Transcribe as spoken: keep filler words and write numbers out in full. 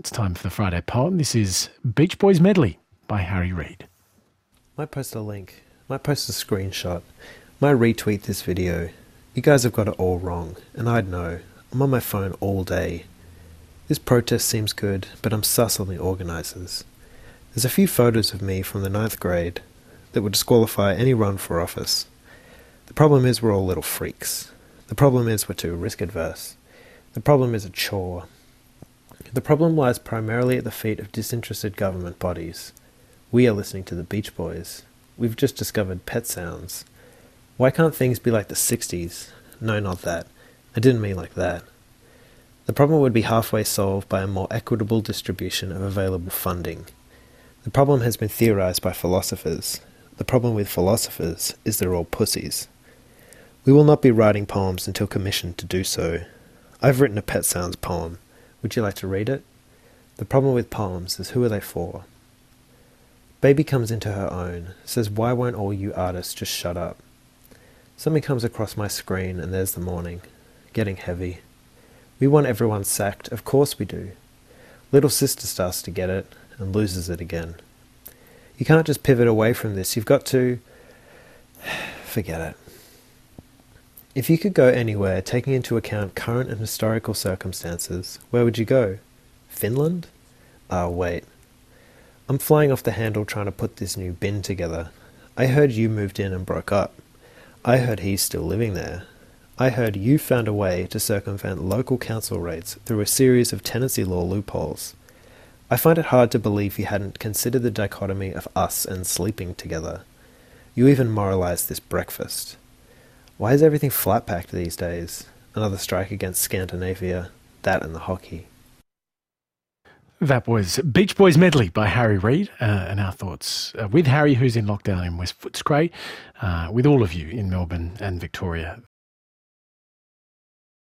it's time for the Friday poem. This is Beach Boys Medley by Harry Reid. Might post a link, might post a screenshot, might retweet this video. You guys have got it all wrong, and I'd know. I'm on my phone all day. This protest seems good, but I'm sus on the organisers. There's a few photos of me from the ninth grade that would disqualify any run for office. The problem is we're all little freaks. The problem is we're too risk adverse. The problem is a chore. The problem lies primarily at the feet of disinterested government bodies. We are listening to the Beach Boys. We've just discovered pet sounds. Why can't things be like the sixties? No, not that. I didn't mean like that. The problem would be halfway solved by a more equitable distribution of available funding. The problem has been theorized by philosophers. The problem with philosophers is they're all pussies. We will not be writing poems until commissioned to do so. I've written a Pet Sounds poem. Would you like to read it? The problem with poems is who are they for? Baby comes into her own, says why won't all you artists just shut up? Something comes across my screen and there's the morning, getting heavy. We want everyone sacked, of course we do. Little sister starts to get it and loses it again. You can't just pivot away from this, you've got to... forget it. If you could go anywhere taking into account current and historical circumstances, where would you go? Finland? Ah, wait. I'm flying off the handle trying to put this new bin together. I heard you moved in and broke up. I heard he's still living there. I heard you found a way to circumvent local council rates through a series of tenancy law loopholes. I find it hard to believe you hadn't considered the dichotomy of us and sleeping together. You even moralized this breakfast. Why is everything flat-packed these days? Another strike against Scandinavia, that and the hockey. That was Beach Boys Medley by Harry Reid, uh, and our thoughts uh, with Harry, who's in lockdown in West Footscray, uh, with all of you in Melbourne and Victoria.